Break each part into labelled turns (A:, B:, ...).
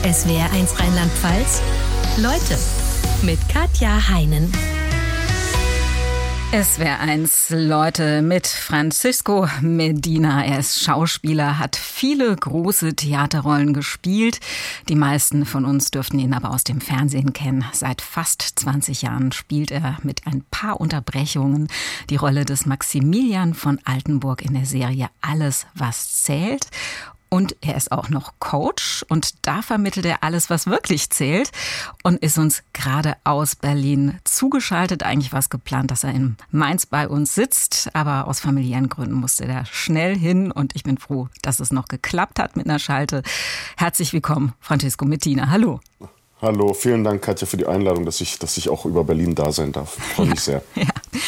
A: SWR1 Rheinland-Pfalz. Leute mit Katja Heinen.
B: SWR1 Leute mit Francisco Medina. Er ist Schauspieler, hat viele große Theaterrollen gespielt. Die meisten von uns dürften ihn aber aus dem Fernsehen kennen. Seit fast 20 Jahren spielt er mit ein paar Unterbrechungen die Rolle des Maximilian von Altenburg in der Serie Alles, was zählt. Und er ist auch noch Coach und da vermittelt er alles, was wirklich zählt und ist uns gerade aus Berlin zugeschaltet. Eigentlich war es geplant, dass er in Mainz bei uns sitzt, aber aus familiären Gründen musste er schnell hin und ich bin froh, dass es noch geklappt hat mit einer Schalte. Herzlich willkommen, Francisco Medina. Hallo.
C: Hallo, vielen Dank, Katja, für die Einladung, dass ich auch über Berlin da sein darf. Freue mich sehr.
B: Ja.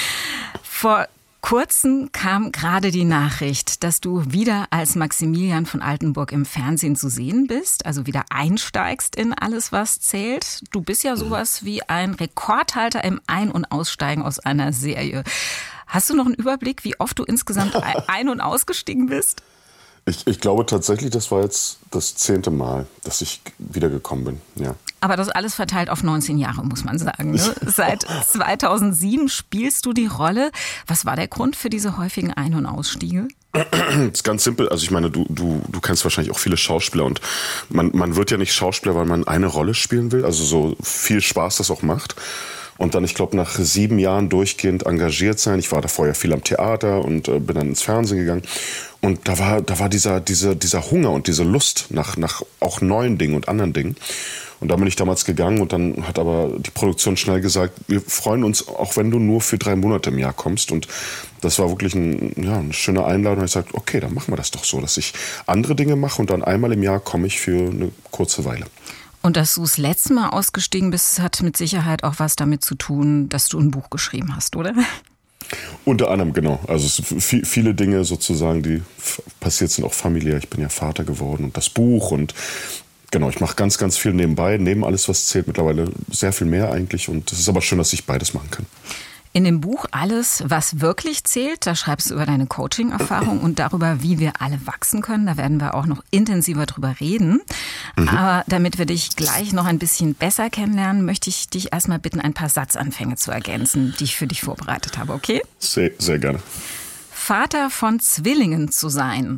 B: Vor kurzem kam gerade die Nachricht, dass du wieder als Maximilian von Altenburg im Fernsehen zu sehen bist, also wieder einsteigst in Alles, was zählt. Du bist ja sowas wie ein Rekordhalter im Ein- und Aussteigen aus einer Serie. Hast du noch einen Überblick, wie oft du insgesamt ein- und ausgestiegen bist?
C: Ich glaube tatsächlich, das war jetzt das 10. Mal, dass ich wiedergekommen bin, ja.
B: Aber das alles verteilt auf 19 Jahre, muss man sagen. Ne? Seit 2007 spielst du die Rolle. Was war der Grund für diese häufigen Ein- und Ausstiege?
C: Das ist ganz simpel. Also ich meine, du kennst wahrscheinlich auch viele Schauspieler und man wird ja nicht Schauspieler, weil man eine Rolle spielen will. Also so viel Spaß das auch macht. Und dann, ich glaube, nach 7 Jahren durchgehend engagiert sein. Ich war davor ja viel am Theater und bin dann ins Fernsehen gegangen. Und da war dieser Hunger und diese Lust nach auch neuen Dingen und anderen Dingen. Und da bin ich damals gegangen und dann hat aber die Produktion schnell gesagt, wir freuen uns, auch wenn du nur für 3 Monate im Jahr kommst. Und das war wirklich eine schöne Einladung. Und ich sagte, okay, dann machen wir das doch so, dass ich andere Dinge mache und dann einmal im Jahr komme ich für eine kurze Weile.
B: Und dass du das letzte Mal ausgestiegen bist, hat mit Sicherheit auch was damit zu tun, dass du ein Buch geschrieben hast, oder?
C: Unter anderem, genau. Also es sind viele Dinge sozusagen, die passiert sind, auch familiär. Ich bin ja Vater geworden und das Buch und genau, ich mache ganz, ganz viel nebenbei, neben Alles, was zählt, mittlerweile sehr viel mehr eigentlich. Und es ist aber schön, dass ich beides machen kann.
B: In dem Buch Alles, was wirklich zählt, da schreibst du über deine Coaching-Erfahrung und darüber, wie wir alle wachsen können. Da werden wir auch noch intensiver drüber reden. Aber damit wir dich gleich noch ein bisschen besser kennenlernen, möchte ich dich erstmal bitten, ein paar Satzanfänge zu ergänzen, die ich für dich vorbereitet habe, okay?
C: Sehr, sehr gerne.
B: Vater von Zwillingen zu sein.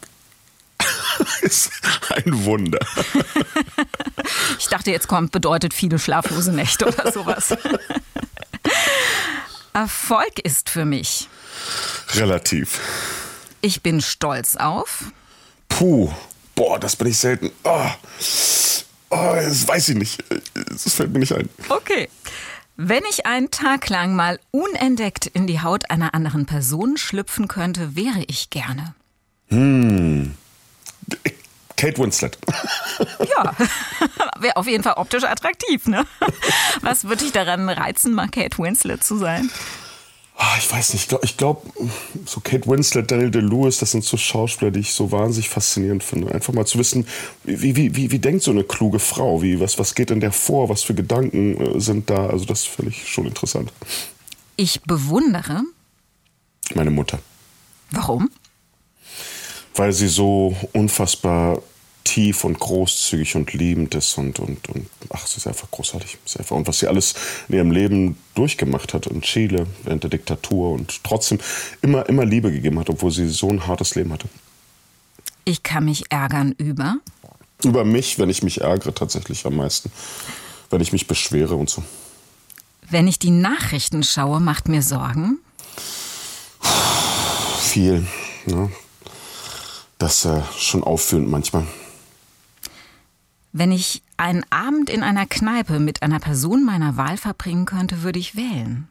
C: Ist ein Wunder.
B: Ich dachte, jetzt kommt, bedeutet viele schlaflose Nächte oder sowas. Erfolg ist für mich. Relativ. Ich bin stolz auf.
C: Das bin ich selten. Das weiß ich nicht. Das fällt mir nicht ein.
B: Okay. Wenn ich einen Tag lang mal unentdeckt in die Haut einer anderen Person schlüpfen könnte, wäre ich gerne.
C: Kate Winslet.
B: Ja, wäre auf jeden Fall optisch attraktiv, ne? Was würde dich daran reizen, mal Kate Winslet zu sein?
C: Ich weiß nicht, ich glaube, so Kate Winslet, Daniel Day-Lewis, das sind so Schauspieler, die ich so wahnsinnig faszinierend finde. Einfach mal zu wissen, wie denkt so eine kluge Frau? Was geht in der vor? Was für Gedanken sind da? Also das finde ich schon interessant.
B: Ich bewundere
C: meine Mutter. Warum? Weil sie so unfassbar tief und großzügig und liebend ist und sie ist einfach großartig. Und was sie alles in ihrem Leben durchgemacht hat in Chile, während der Diktatur und trotzdem immer Liebe gegeben hat, obwohl sie so ein hartes Leben hatte.
B: Ich kann mich ärgern über?
C: Über mich, wenn ich mich ärgere, tatsächlich am meisten. Wenn ich mich beschwere und so.
B: Wenn ich die Nachrichten schaue, macht mir Sorgen?
C: Viel, ne? Das ist schon auffühlend manchmal.
B: Wenn ich einen Abend in einer Kneipe mit einer Person meiner Wahl verbringen könnte, würde ich wählen.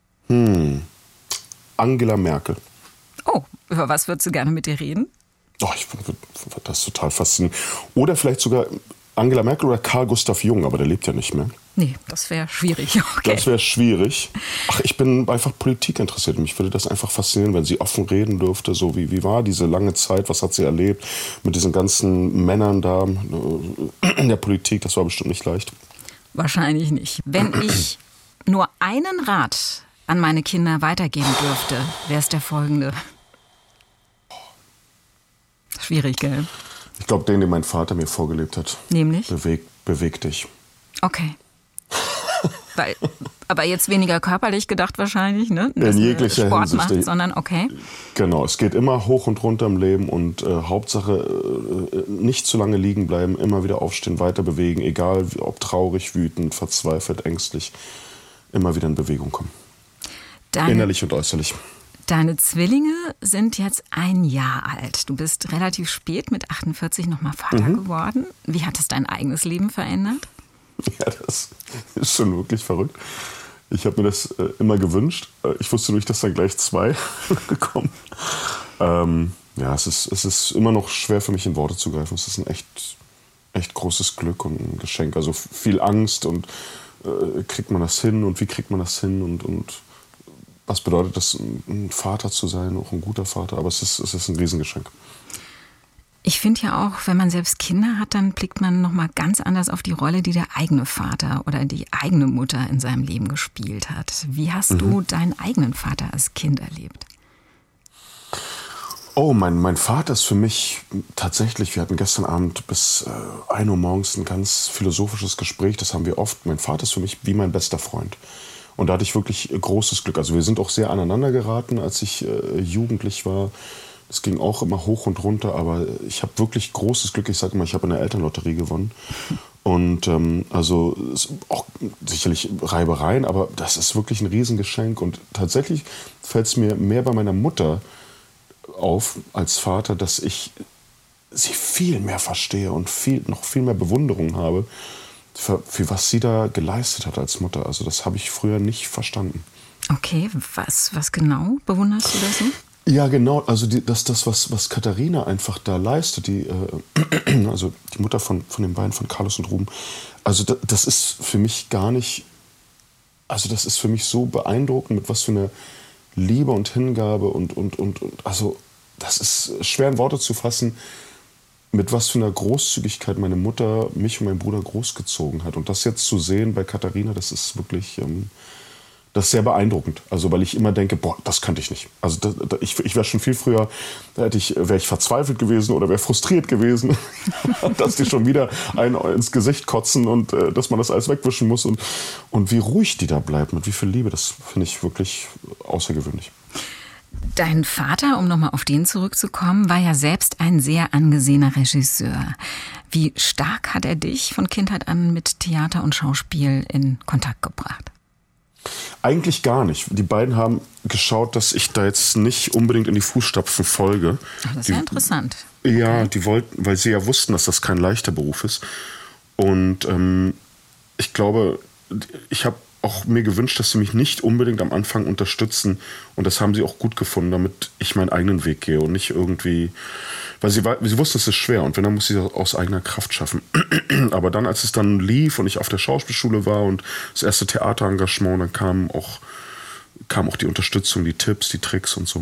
C: Angela Merkel.
B: Oh, über was würdest du gerne mit ihr reden?
C: Ich finde das total faszinierend. Oder vielleicht sogar Angela Merkel oder Carl Gustav Jung, aber der lebt ja nicht mehr.
B: Nee, das wäre schwierig. Okay.
C: Das wäre schwierig. Ich bin einfach Politik interessiert. Mich würde das einfach faszinieren, wenn sie offen reden dürfte. So wie war diese lange Zeit, was hat sie erlebt mit diesen ganzen Männern da in der Politik. Das war bestimmt nicht leicht.
B: Wahrscheinlich nicht. Wenn ich nur einen Rat an meine Kinder weitergeben dürfte, wäre es der folgende. Schwierig, gell?
C: Ich glaube, den mein Vater mir vorgelebt hat.
B: Nämlich?
C: Beweg dich.
B: Okay. Aber jetzt weniger körperlich gedacht wahrscheinlich, ne?
C: In jeglicher
B: Sport
C: Hinsicht.
B: Macht, sondern okay.
C: Genau, es geht immer hoch und runter im Leben und Hauptsache nicht zu lange liegen bleiben, immer wieder aufstehen, weiter bewegen, egal ob traurig, wütend, verzweifelt, ängstlich, immer wieder in Bewegung kommen. Innerlich und äußerlich.
B: Deine Zwillinge sind jetzt 1 Jahr alt. Du bist relativ spät mit 48 nochmal Vater geworden. Wie hat es dein eigenes Leben verändert?
C: Ja, das ist schon wirklich verrückt. Ich habe mir das immer gewünscht. Ich wusste nicht, dass dann gleich 2 gekommen. Ja, es ist immer noch schwer für mich in Worte zu greifen. Es ist ein echt großes Glück und ein Geschenk. Also viel Angst und kriegt man das hin und wie kriegt man das hin und was bedeutet das, ein Vater zu sein, auch ein guter Vater. Aber es ist ein Riesengeschenk.
B: Ich finde ja auch, wenn man selbst Kinder hat, dann blickt man nochmal ganz anders auf die Rolle, die der eigene Vater oder die eigene Mutter in seinem Leben gespielt hat. Wie hast du deinen eigenen Vater als Kind erlebt?
C: Oh, mein Vater ist für mich tatsächlich, wir hatten gestern Abend bis 1 Uhr morgens ein ganz philosophisches Gespräch, das haben wir oft. Mein Vater ist für mich wie mein bester Freund. Und da hatte ich wirklich großes Glück. Also wir sind auch sehr aneinander geraten, als ich jugendlich war. Es ging auch immer hoch und runter, aber ich habe wirklich großes Glück. Ich sage immer, ich habe in der Elternlotterie gewonnen. Und also auch sicherlich Reibereien, aber das ist wirklich ein Riesengeschenk. Und tatsächlich fällt es mir mehr bei meiner Mutter auf als Vater, dass ich sie viel mehr verstehe und noch viel mehr Bewunderung habe, für was sie da geleistet hat als Mutter. Also das habe ich früher nicht verstanden.
B: Okay, was genau bewunderst du da so?
C: Ja, genau. Also das was Katharina einfach da leistet, also die Mutter von den beiden, von Carlos und Ruben, also das ist für mich gar nicht, also das ist für mich so beeindruckend, mit was für einer Liebe und Hingabe und also das ist schwer in Worte zu fassen, mit was für einer Großzügigkeit meine Mutter mich und meinen Bruder großgezogen hat. Und das jetzt zu sehen bei Katharina, das ist wirklich, das ist sehr beeindruckend. Also weil ich immer denke, boah, das könnte ich nicht. Also ich wäre schon viel früher, wäre ich verzweifelt gewesen oder wäre frustriert gewesen, dass die schon wieder einen ins Gesicht kotzen und dass man das alles wegwischen muss. Und wie ruhig die da bleibt, mit wie viel Liebe, das finde ich wirklich außergewöhnlich.
B: Dein Vater, um nochmal auf den zurückzukommen, war ja selbst ein sehr angesehener Regisseur. Wie stark hat er dich von Kindheit an mit Theater und Schauspiel in Kontakt gebracht?
C: Eigentlich gar nicht. Die beiden haben geschaut, dass ich da jetzt nicht unbedingt in die Fußstapfen folge.
B: Ach, das ist ja interessant.
C: Ja, die wollten, weil sie ja wussten, dass das kein leichter Beruf ist. Und ich glaube, ich habe auch mir gewünscht, dass sie mich nicht unbedingt am Anfang unterstützen. Und das haben sie auch gut gefunden, damit ich meinen eigenen Weg gehe und nicht irgendwie, weil sie wussten, es ist schwer und wenn, dann muss ich das aus eigener Kraft schaffen. Aber dann, als es dann lief und ich auf der Schauspielschule war und das erste Theaterengagement, dann kam auch die Unterstützung, die Tipps, die Tricks und so.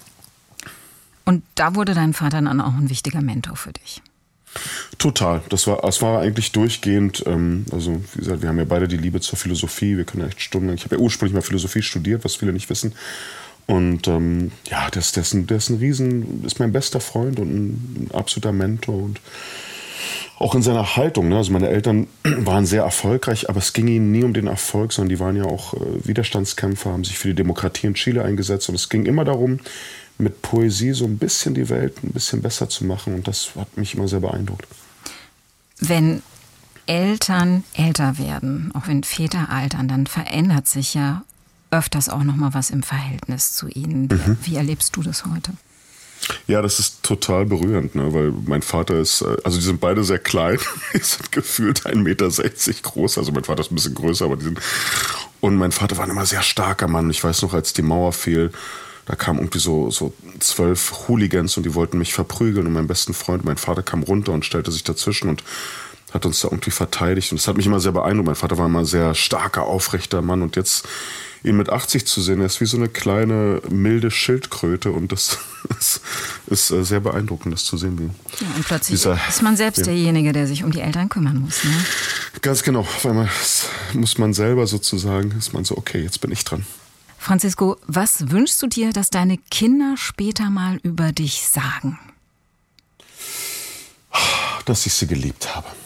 B: Und da wurde dein Vater dann auch ein wichtiger Mentor für dich?
C: Total. Das war eigentlich durchgehend, also wie gesagt, wir haben ja beide die Liebe zur Philosophie, wir können ja echt stundenlang, ich habe ja ursprünglich mal Philosophie studiert, was viele nicht wissen. Und ja, der ist mein bester Freund und ein absoluter Mentor und auch in seiner Haltung. Ne? Also meine Eltern waren sehr erfolgreich, aber es ging ihnen nie um den Erfolg, sondern die waren ja auch Widerstandskämpfer, haben sich für die Demokratie in Chile eingesetzt und es ging immer darum, mit Poesie so ein bisschen die Welt ein bisschen besser zu machen und das hat mich immer sehr beeindruckt.
B: Wenn Eltern älter werden, auch wenn Väter altern, dann verändert sich ja öfters auch noch mal was im Verhältnis zu ihnen. Wie erlebst du das heute?
C: Ja, das ist total berührend, ne? Weil mein Vater ist, also die sind beide sehr klein, die sind gefühlt 1,60 Meter groß, also mein Vater ist ein bisschen größer, aber und mein Vater war ein immer sehr starker Mann. Ich weiß noch, als die Mauer fiel, da kamen irgendwie so 12 Hooligans und die wollten mich verprügeln und mein besten Freund, mein Vater kam runter und stellte sich dazwischen und hat uns da irgendwie verteidigt und das hat mich immer sehr beeindruckt. Mein Vater war immer ein sehr starker, aufrechter Mann und jetzt ihn mit 80 zu sehen, er ist wie so eine kleine, milde Schildkröte und das ist sehr beeindruckend, das zu sehen.
B: Ja, und plötzlich ist man selbst derjenige, der sich um die Eltern kümmern muss. Ne?
C: Ganz genau, weil muss man selber sozusagen, ist man so, okay, jetzt bin ich dran.
B: Francisco, was wünschst du dir, dass deine Kinder später mal über dich sagen?
C: dass ich sie geliebt habe.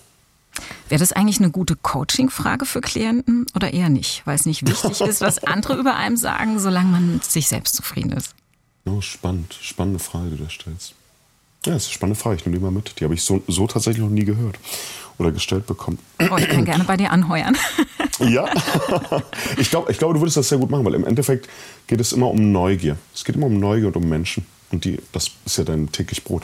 B: Wäre das eigentlich eine gute Coaching-Frage für Klienten oder eher nicht? Weil es nicht wichtig ist, was andere über einem sagen, solange man mit sich selbst zufrieden ist.
C: Oh, spannende Frage, die du da stellst. Ja, das ist eine spannende Frage, ich nehme die mal mit. Die habe ich so tatsächlich noch nie gehört oder gestellt bekommen.
B: Oh, ich kann gerne bei dir anheuern.
C: Ja, ich glaube, du würdest das sehr gut machen, weil im Endeffekt geht es immer um Neugier. Es geht immer um Neugier und um Menschen. Und das ist ja dein täglich Brot.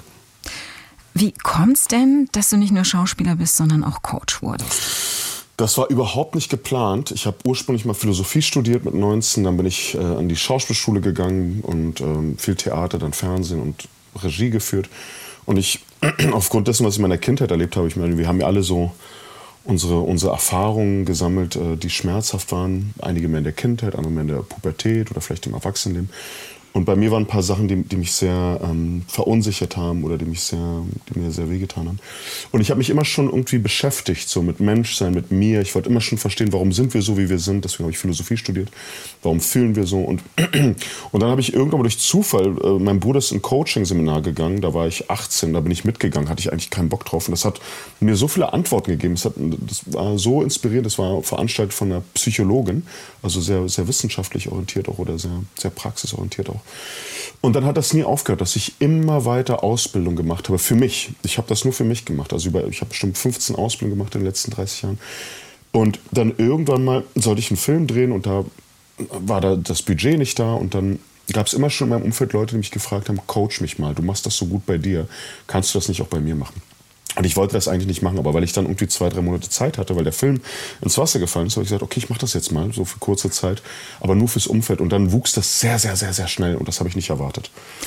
B: Wie kommt's denn, dass du nicht nur Schauspieler bist, sondern auch Coach wurdest?
C: Das war überhaupt nicht geplant. Ich habe ursprünglich mal Philosophie studiert mit 19. Dann bin ich an die Schauspielschule gegangen und viel Theater, dann Fernsehen und Regie geführt. Und ich, aufgrund dessen, was ich in meiner Kindheit erlebt habe, wir haben ja alle so unsere Erfahrungen gesammelt, die schmerzhaft waren. Einige mehr in der Kindheit, andere mehr in der Pubertät oder vielleicht im Erwachsenenleben. Und bei mir waren ein paar Sachen, die mich sehr verunsichert haben oder die mir sehr wehgetan haben. Und ich habe mich immer schon irgendwie beschäftigt, so mit Menschsein, mit mir. Ich wollte immer schon verstehen, warum sind wir so, wie wir sind. Deswegen habe ich Philosophie studiert. Warum fühlen wir so? Und dann habe ich irgendwann mal durch Zufall, mein Bruder ist in ein Coaching-Seminar gegangen. Da war ich 18, da bin ich mitgegangen, hatte ich eigentlich keinen Bock drauf. Und das hat mir so viele Antworten gegeben. Das war so inspirierend. Das war veranstaltet von einer Psychologin, also sehr, sehr wissenschaftlich orientiert auch oder sehr, sehr praxisorientiert auch. Und dann hat das nie aufgehört, dass ich immer weiter Ausbildung gemacht habe für mich. Ich habe das nur für mich gemacht. Also ich habe bestimmt 15 Ausbildungen gemacht in den letzten 30 Jahren. Und dann irgendwann mal sollte ich einen Film drehen und da war das Budget nicht da. Und dann gab es immer schon in meinem Umfeld Leute, die mich gefragt haben, coach mich mal, du machst das so gut bei dir. Kannst du das nicht auch bei mir machen? Und ich wollte das eigentlich nicht machen, aber weil ich dann irgendwie 2-3 Monate Zeit hatte, weil der Film ins Wasser gefallen ist, habe ich gesagt, okay, ich mache das jetzt mal, so für kurze Zeit, aber nur fürs Umfeld. Und dann wuchs das sehr, sehr, sehr, sehr schnell und das habe ich nicht erwartet.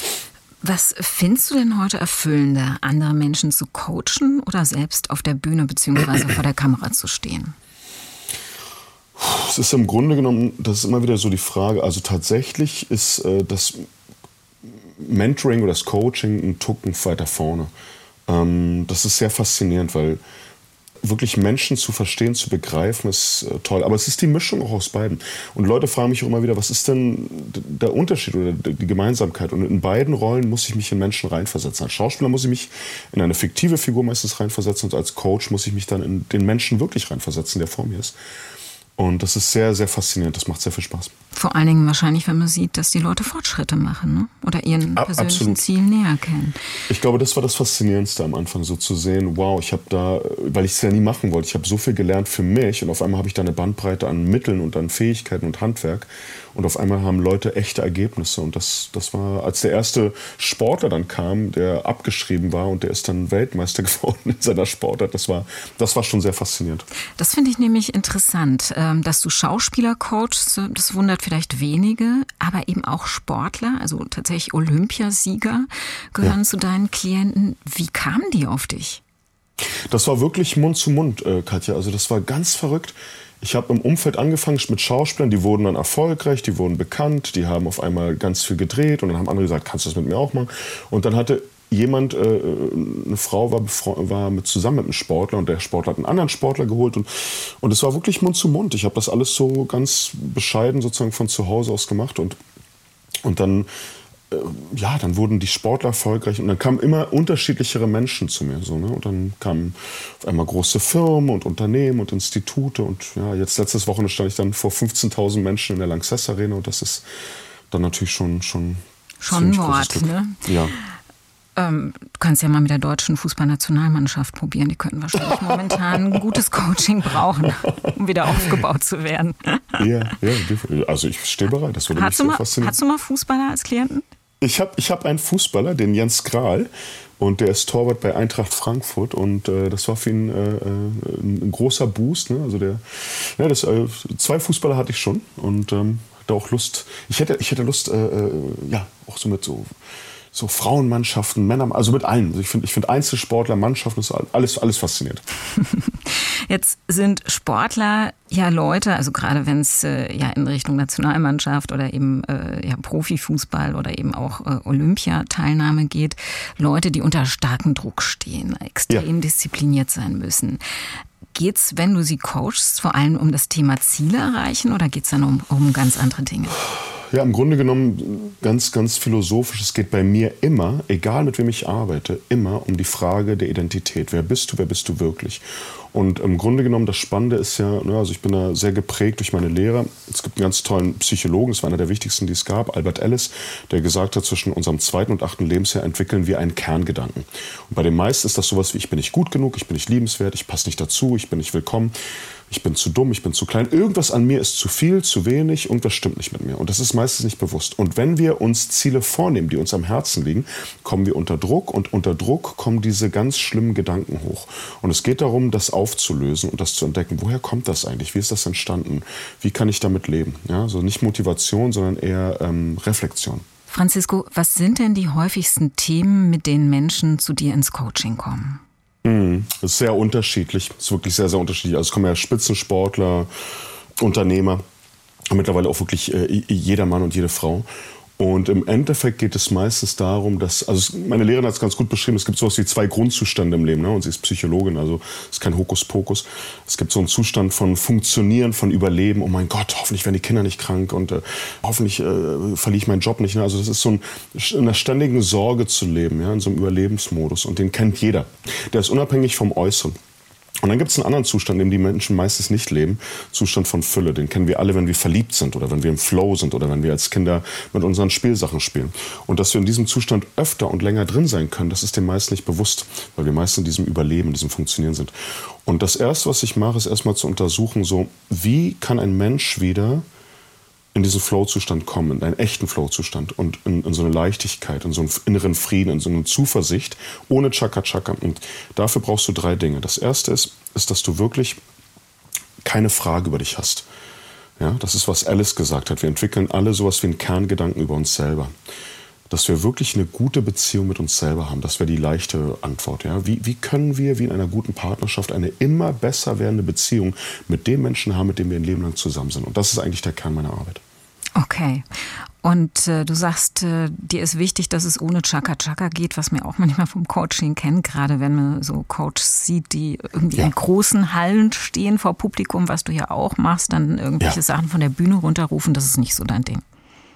B: Was findest du denn heute erfüllender, andere Menschen zu coachen oder selbst auf der Bühne bzw. vor der Kamera zu stehen?
C: Es ist im Grunde genommen, das ist immer wieder so die Frage, also tatsächlich ist das Mentoring oder das Coaching ein Tucken weiter vorne. Das ist sehr faszinierend, weil wirklich Menschen zu verstehen, zu begreifen, ist toll. Aber es ist die Mischung auch aus beiden. Und Leute fragen mich auch immer wieder, was ist denn der Unterschied oder die Gemeinsamkeit? Und in beiden Rollen muss ich mich in Menschen reinversetzen. Als Schauspieler muss ich mich in eine fiktive Figur meistens reinversetzen und als Coach muss ich mich dann in den Menschen wirklich reinversetzen, der vor mir ist. Und das ist sehr, sehr faszinierend. Das macht sehr viel Spaß.
B: Vor allen Dingen wahrscheinlich, wenn man sieht, dass die Leute Fortschritte machen, ne? Oder ihren persönlichen Ziel näher kennen.
C: Ich glaube, das war das Faszinierendste am Anfang, so zu sehen, wow, ich habe da, weil ich es ja nie machen wollte, ich habe so viel gelernt für mich und auf einmal habe ich da eine Bandbreite an Mitteln und an Fähigkeiten und Handwerk und auf einmal haben Leute echte Ergebnisse und das war, als der erste Sportler dann kam, der abgeschrieben war und der ist dann Weltmeister geworden in seiner Sportart, das war schon sehr faszinierend.
B: Das finde ich nämlich interessant, dass du Schauspieler coachst, das wundert vielleicht wenige, aber eben auch Sportler, also tatsächlich Olympiasieger gehören zu deinen Klienten. Wie kamen die auf dich?
C: Das war wirklich Mund zu Mund, Katja. Also das war ganz verrückt. Ich habe im Umfeld angefangen mit Schauspielern, die wurden dann erfolgreich, die wurden bekannt, die haben auf einmal ganz viel gedreht und dann haben andere gesagt, kannst du das mit mir auch machen? Und dann hatte jemand, eine Frau war zusammen mit einem Sportler und der Sportler hat einen anderen Sportler geholt und es war wirklich Mund zu Mund. Ich habe das alles so ganz bescheiden sozusagen von zu Hause aus gemacht und dann dann wurden die Sportler erfolgreich und dann kamen immer unterschiedlichere Menschen zu mir. So, ne? Und dann kamen auf einmal große Firmen und Unternehmen und Institute und ja, jetzt letztes Wochenende stand ich dann vor 15.000 Menschen in der Lanxess Arena und das ist dann natürlich schon
B: ein Wort, ne?
C: Ja.
B: Du kannst ja mal mit der deutschen Fußballnationalmannschaft probieren. Die könnten wahrscheinlich momentan ein gutes Coaching brauchen, um wieder aufgebaut zu werden.
C: Ja, also ich stehe bereit. Das würde mich so faszinieren.
B: Hast du mal Fußballer als Klienten?
C: Ich hab einen Fußballer, den Jens Grahl, und der ist Torwart bei Eintracht Frankfurt und das war für ihn ein großer Boost. Ne? Also 2 Fußballer hatte ich schon und hatte auch Lust. Ich hätte Lust, auch so mit so Frauenmannschaften, Männer, also mit allen. Also ich finde Einzelsportler, Mannschaften, das ist alles faszinierend.
B: Jetzt sind Sportler ja Leute, also gerade wenn es in Richtung Nationalmannschaft oder eben Profifußball oder eben auch Olympiateilnahme geht, Leute, die unter starkem Druck stehen, extrem diszipliniert sein müssen. Geht's, wenn du sie coachst, vor allem um das Thema Ziele erreichen oder geht's dann um ganz andere Dinge?
C: Ja, im Grunde genommen ganz, ganz philosophisch. Es geht bei mir immer, egal mit wem ich arbeite, immer um die Frage der Identität. Wer bist du wirklich? Und im Grunde genommen, das Spannende ist ja, also ich bin da sehr geprägt durch meine Lehrer. Es gibt einen ganz tollen Psychologen, das war einer der wichtigsten, die es gab, Albert Ellis, der gesagt hat, zwischen unserem 2. und 8. Lebensjahr entwickeln wir einen Kerngedanken. Und bei den meisten ist das sowas wie, ich bin nicht gut genug, ich bin nicht liebenswert, ich passe nicht dazu, ich bin nicht willkommen. Ich bin zu dumm, ich bin zu klein. Irgendwas an mir ist zu viel, zu wenig, irgendwas stimmt nicht mit mir. Und das ist meistens nicht bewusst. Und wenn wir uns Ziele vornehmen, die uns am Herzen liegen, kommen wir unter Druck. Und unter Druck kommen diese ganz schlimmen Gedanken hoch. Und es geht darum, das aufzulösen und das zu entdecken. Woher kommt das eigentlich? Wie ist das entstanden? Wie kann ich damit leben? Ja, also nicht Motivation, sondern eher Reflexion.
B: Francisco, was sind denn die häufigsten Themen, mit denen Menschen zu dir ins Coaching kommen?
C: Das ist sehr unterschiedlich. Das ist wirklich sehr, sehr unterschiedlich. Also es kommen ja Spitzensportler, Unternehmer, mittlerweile auch wirklich jeder Mann und jede Frau. Und im Endeffekt geht es meistens darum, dass, also meine Lehrerin hat es ganz gut beschrieben, es gibt sowas wie 2 Grundzustände im Leben, ne? Und sie ist Psychologin, also es ist kein Hokuspokus. Es gibt so einen Zustand von Funktionieren, von Überleben. Oh mein Gott, hoffentlich werden die Kinder nicht krank und hoffentlich verliere ich meinen Job nicht. Ne? Also das ist so in einer ständigen Sorge zu leben, ja? In so einem Überlebensmodus. Und den kennt jeder. Der ist unabhängig vom Äußeren. Und dann gibt es einen anderen Zustand, in dem die Menschen meistens nicht leben, Zustand von Fülle. Den kennen wir alle, wenn wir verliebt sind oder wenn wir im Flow sind oder wenn wir als Kinder mit unseren Spielsachen spielen. Und dass wir in diesem Zustand öfter und länger drin sein können, das ist den meisten nicht bewusst, weil wir meist in diesem Überleben, in diesem Funktionieren sind. Und das Erste, was ich mache, ist erstmal zu untersuchen, so wie kann ein Mensch wieder in diesen Flow-Zustand kommen, in einen echten Flow-Zustand und in so eine Leichtigkeit, in so einen inneren Frieden, in so eine Zuversicht, ohne Chaka-Chaka. Und dafür brauchst du 3 Dinge. Das Erste ist, dass du wirklich keine Frage über dich hast. Ja, das ist, was Alice gesagt hat. Wir entwickeln alle sowas wie einen Kerngedanken über uns selber. Dass wir wirklich eine gute Beziehung mit uns selber haben. Das wäre die leichte Antwort. Ja? Wie können wir, wie in einer guten Partnerschaft, eine immer besser werdende Beziehung mit dem Menschen haben, mit dem wir ein Leben lang zusammen sind? Und das ist eigentlich der Kern meiner Arbeit.
B: Okay. Und du sagst, dir ist wichtig, dass es ohne Chaka-Chaka geht, was wir auch manchmal vom Coaching kennen, gerade wenn man so Coaches sieht, die irgendwie in großen Hallen stehen vor Publikum, was du ja auch machst, dann irgendwelche Sachen von der Bühne runterrufen, das ist nicht so dein Ding.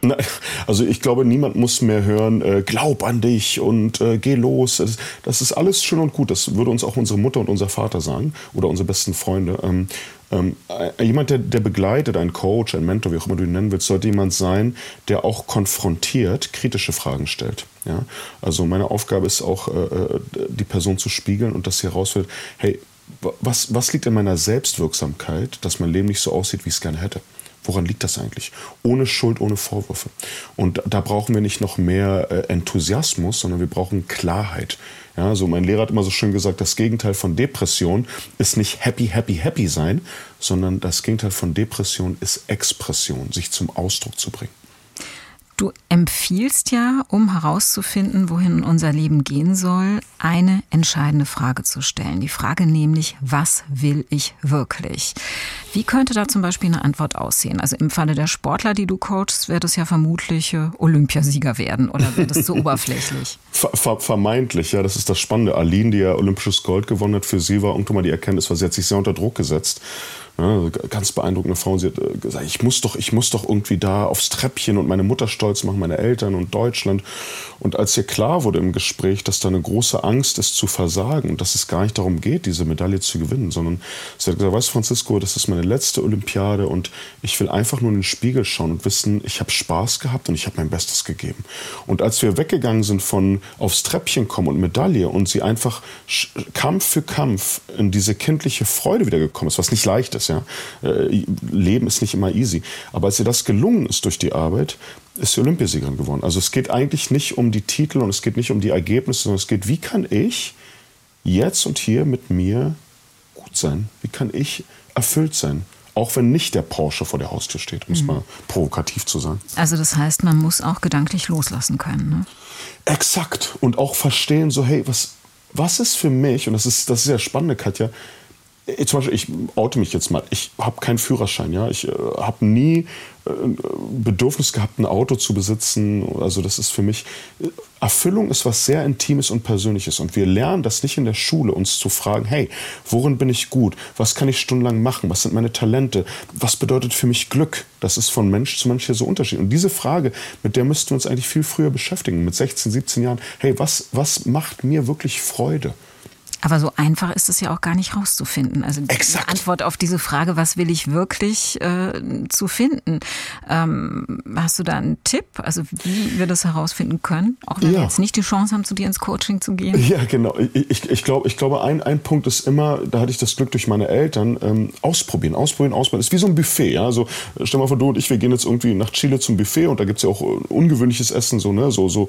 C: Also ich glaube, niemand muss mehr hören, glaub an dich und geh los. Das ist alles schön und gut. Das würde uns auch unsere Mutter und unser Vater sagen oder unsere besten Freunde. Jemand, der begleitet, ein Coach, ein Mentor, wie auch immer du ihn nennen willst, sollte jemand sein, der auch konfrontiert, kritische Fragen stellt. Ja? Also meine Aufgabe ist auch, die Person zu spiegeln und dass sie herausfindet, hey, was liegt in meiner Selbstwirksamkeit, dass mein Leben nicht so aussieht, wie ich es gerne hätte? Woran liegt das eigentlich? Ohne Schuld, ohne Vorwürfe. Und da brauchen wir nicht noch mehr Enthusiasmus, sondern wir brauchen Klarheit. Ja, so mein Lehrer hat immer so schön gesagt, das Gegenteil von Depression ist nicht happy, happy, happy sein, sondern das Gegenteil von Depression ist Expression, sich zum Ausdruck zu bringen.
B: Du empfiehlst ja, um herauszufinden, wohin unser Leben gehen soll, eine entscheidende Frage zu stellen. Die Frage nämlich, was will ich wirklich? Wie könnte da zum Beispiel eine Antwort aussehen? Also im Falle der Sportler, die du coachst, wird es ja vermutlich Olympiasieger werden oder wird es zu oberflächlich?
C: Vermeintlich, ja, das ist das Spannende. Aline, die ja olympisches Gold gewonnen hat, für sie war irgendwann mal die Erkenntnis, weil sie hat sich sehr unter Druck gesetzt. Ja, ganz beeindruckende Frau. Und sie hat gesagt, ich muss doch irgendwie da aufs Treppchen und meine Mutter stolz machen, meine Eltern und Deutschland. Und als ihr klar wurde im Gespräch, dass da eine große Angst ist zu versagen und dass es gar nicht darum geht, diese Medaille zu gewinnen, sondern sie hat gesagt, weißt du, Francisco, das ist meine letzte Olympiade und ich will einfach nur in den Spiegel schauen und wissen, ich habe Spaß gehabt und ich habe mein Bestes gegeben. Und als wir weggegangen sind von aufs Treppchen kommen und Medaille und sie einfach Kampf für Kampf in diese kindliche Freude wiedergekommen ist, was nicht leicht ist, ja. Leben ist nicht immer easy. Aber als ihr das gelungen ist durch die Arbeit, ist sie Olympiasiegerin geworden. Also es geht eigentlich nicht um die Titel und es geht nicht um die Ergebnisse, sondern es geht, wie kann ich jetzt und hier mit mir gut sein? Wie kann ich erfüllt sein? Auch wenn nicht der Porsche vor der Haustür steht, um es mal provokativ zu sagen.
B: Also das heißt, man muss auch gedanklich loslassen können, ne?
C: Exakt. Und auch verstehen, so hey, was ist für mich, und das ist ja spannend, Katja, zum Beispiel, ich oute mich jetzt mal, ich habe keinen Führerschein, ja, ich habe nie Bedürfnis gehabt, ein Auto zu besitzen, also das ist für mich, Erfüllung ist was sehr Intimes und Persönliches und wir lernen das nicht in der Schule, uns zu fragen, hey, worin bin ich gut, was kann ich stundenlang machen, was sind meine Talente, was bedeutet für mich Glück, das ist von Mensch zu Mensch hier so unterschiedlich und diese Frage, mit der müssten wir uns eigentlich viel früher beschäftigen, mit 16, 17 Jahren, hey, was macht mir wirklich Freude?
B: Aber so einfach ist es ja auch gar nicht rauszufinden. Also die Antwort auf diese Frage, was will ich wirklich, zu finden. Hast du da einen Tipp, also wie wir das herausfinden können? Auch wenn wir jetzt nicht die Chance haben, zu dir ins Coaching zu gehen?
C: Ja, genau. Ich glaube, ein Punkt ist immer, da hatte ich das Glück durch meine Eltern, ausprobieren. Ist wie so ein Buffet. Ja? Also, stell mal vor, du und ich, wir gehen jetzt irgendwie nach Chile zum Buffet und da gibt es ja auch ungewöhnliches Essen, so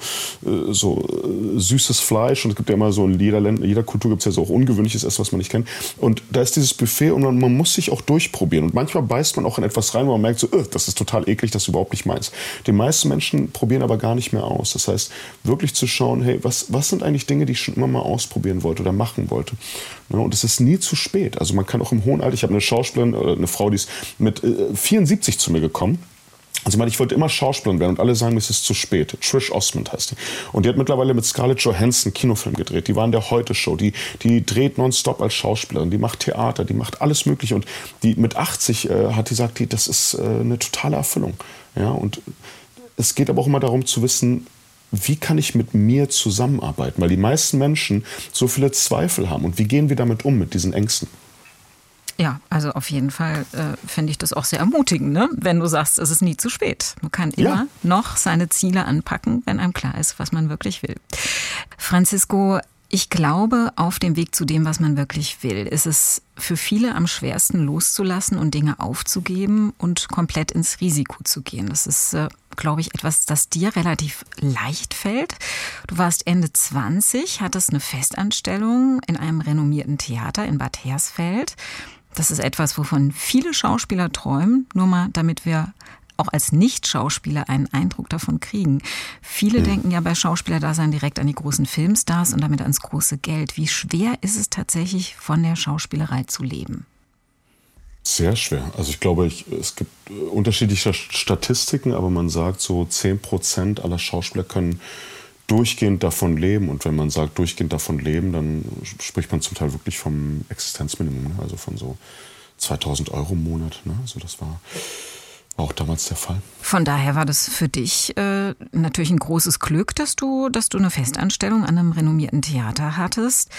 C: süßes Fleisch und es gibt ja immer so in jeder Kultur gibt es ja so auch ungewöhnliches Essen, was man nicht kennt. Und da ist dieses Buffet und man muss sich auch durchprobieren. Und manchmal beißt man auch in etwas rein, wo man merkt, so, das ist total eklig, das ist überhaupt nicht meins. Die meisten Menschen probieren aber gar nicht mehr aus. Das heißt, wirklich zu schauen, hey, was sind eigentlich Dinge, die ich schon immer mal ausprobieren wollte oder machen wollte. Ja, und es ist nie zu spät. Also man kann auch im hohen Alter, ich habe eine Schauspielerin, eine Frau, die ist mit 74 zu mir gekommen. Also ich wollte immer Schauspielerin werden und alle sagen, es ist zu spät. Trish Osmond heißt die. Und die hat mittlerweile mit Scarlett Johansson einen Kinofilm gedreht. Die war in der Heute-Show. Die dreht nonstop als Schauspielerin. Die macht Theater, die macht alles Mögliche. Und die mit 80 hat die gesagt, das ist eine totale Erfüllung. Ja, und es geht aber auch immer darum zu wissen, wie kann ich mit mir zusammenarbeiten? Weil die meisten Menschen so viele Zweifel haben. Und wie gehen wir damit um, mit diesen Ängsten?
B: Ja, also auf jeden Fall finde ich das auch sehr ermutigend, ne? Wenn du sagst, es ist nie zu spät. Man kann immer noch seine Ziele anpacken, wenn einem klar ist, was man wirklich will. Francisco, ich glaube, auf dem Weg zu dem, was man wirklich will, ist es für viele am schwersten loszulassen und Dinge aufzugeben und komplett ins Risiko zu gehen. Das ist, glaube ich, etwas, das dir relativ leicht fällt. Du warst Ende 20, hattest eine Festanstellung in einem renommierten Theater in Bad Hersfeld. Das ist etwas, wovon viele Schauspieler träumen, nur mal, damit wir auch als Nicht-Schauspieler einen Eindruck davon kriegen. Viele denken ja bei Schauspielerdasein direkt an die großen Filmstars und damit ans große Geld. Wie schwer ist es tatsächlich, von der Schauspielerei zu leben?
C: Sehr schwer. Also ich glaube, es gibt unterschiedliche Statistiken, aber man sagt, so 10% aller Schauspieler können durchgehend davon leben. Und wenn man sagt, durchgehend davon leben, dann spricht man zum Teil wirklich vom Existenzminimum, ne? Also von so 2.000 Euro im Monat. Ne? Also das war auch damals der Fall.
B: Von daher war das für dich natürlich ein großes Glück, dass du eine Festanstellung an einem renommierten Theater hattest.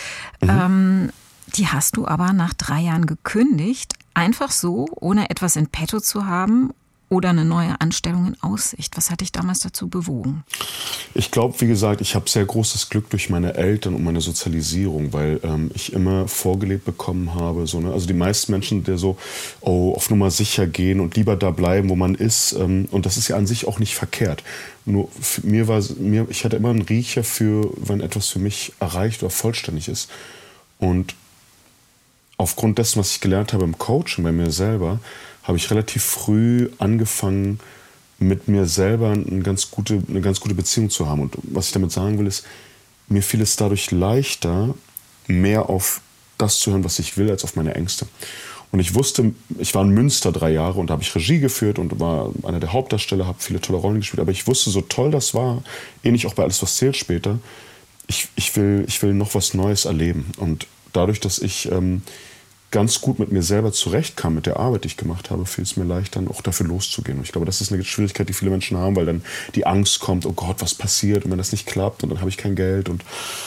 B: Die hast du aber nach 3 Jahren gekündigt, einfach so, ohne etwas in petto zu haben oder eine neue Anstellung in Aussicht. Was hat dich damals dazu bewogen?
C: Ich glaube, wie gesagt, ich habe sehr großes Glück durch meine Eltern und meine Sozialisierung, weil ich immer vorgelebt bekommen habe. So, ne? Also die meisten Menschen, die so auf Nummer sicher gehen und lieber da bleiben, wo man ist. Und das ist ja an sich auch nicht verkehrt. Nur ich hatte immer einen Riecher für, wenn etwas für mich erreicht oder vollständig ist. Und aufgrund dessen, was ich gelernt habe im Coaching bei mir selber, habe ich relativ früh angefangen, mit mir selber eine ganz gute Beziehung zu haben. Und was ich damit sagen will, ist, mir fiel es dadurch leichter, mehr auf das zu hören, was ich will, als auf meine Ängste. Und ich wusste, ich war in Münster 3 Jahre und da habe ich Regie geführt und war einer der Hauptdarsteller, habe viele tolle Rollen gespielt. Aber ich wusste, so toll das war, ähnlich auch bei Alles, was zählt später, ich will noch was Neues erleben. Und dadurch, dass ich ganz gut mit mir selber zurechtkam, mit der Arbeit, die ich gemacht habe, fiel es mir leicht, dann auch dafür loszugehen. Und ich glaube, das ist eine Schwierigkeit, die viele Menschen haben, weil dann die Angst kommt, oh Gott, was passiert? Und wenn das nicht klappt, und dann habe ich kein Geld. Und